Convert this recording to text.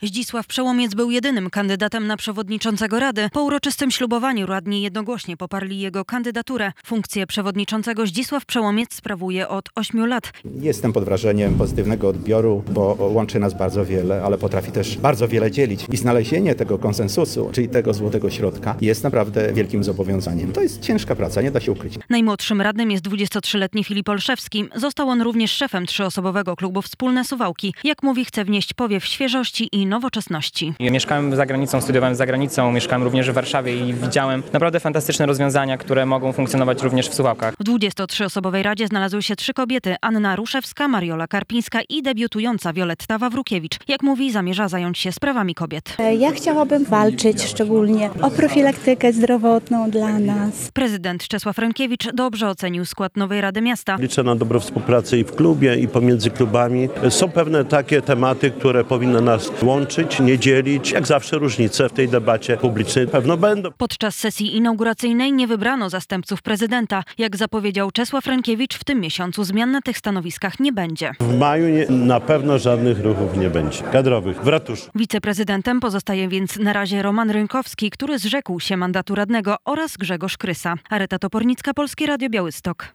Zdzisław Przełomiec był jedynym kandydatem na przewodniczącego Rady. Po uroczystym ślubowaniu radni jednogłośnie poparli jego kandydaturę. Funkcję przewodniczącego Zdzisław Przełomiec sprawuje od 8 lat. Jestem pod wrażeniem pozytywnego odbioru, bo łączy nas bardzo wiele, ale potrafi też bardzo wiele dzielić. I znalezienie tego konsensusu, czyli tego złotego środka, jest naprawdę wielkim zobowiązaniem. To jest ciężka praca, nie da się ukryć. Najmłodszym radnym jest 23-letni Filip Olszewski. Został on również szefem 3-osobowego klubu Wspólne Suwałki. Jak mówi, chce wnieść powiew świeżości i nowoczesności. Mieszkałem za granicą, studiowałem za granicą, mieszkałem również w Warszawie i widziałem naprawdę fantastyczne rozwiązania, które mogą funkcjonować również w Suwałkach. W 23-osobowej radzie znalazły się 3 kobiety: Anna Ruszewska, Mariola Karpińska i debiutująca Wioletta Wawrukiewicz. Jak mówi, zamierza zająć się sprawami kobiet. Ja chciałabym walczyć szczególnie o profilaktykę zdrowotną dla nas. Prezydent Czesław Rynkiewicz dobrze ocenił skład nowej Rady Miasta. Liczę na dobrą współpracę i w klubie, i pomiędzy klubami. Są pewne takie tematy, które powinny nas łączyć, nie dzielić. Jak zawsze różnice w tej debacie publicznej pewno będą. Podczas sesji inauguracyjnej nie wybrano zastępców prezydenta. Jak zapowiedział Czesław Rynkiewicz, w tym miesiącu zmian na tych stanowiskach nie będzie. W maju na pewno żadnych ruchów nie będzie kadrowych w ratuszu. Wiceprezydentem pozostaje więc na razie Roman Rynkowski, który zrzekł się mandatu radnego, oraz Grzegorz Krysa. Areta Topornicka, Polskie Radio Białystok.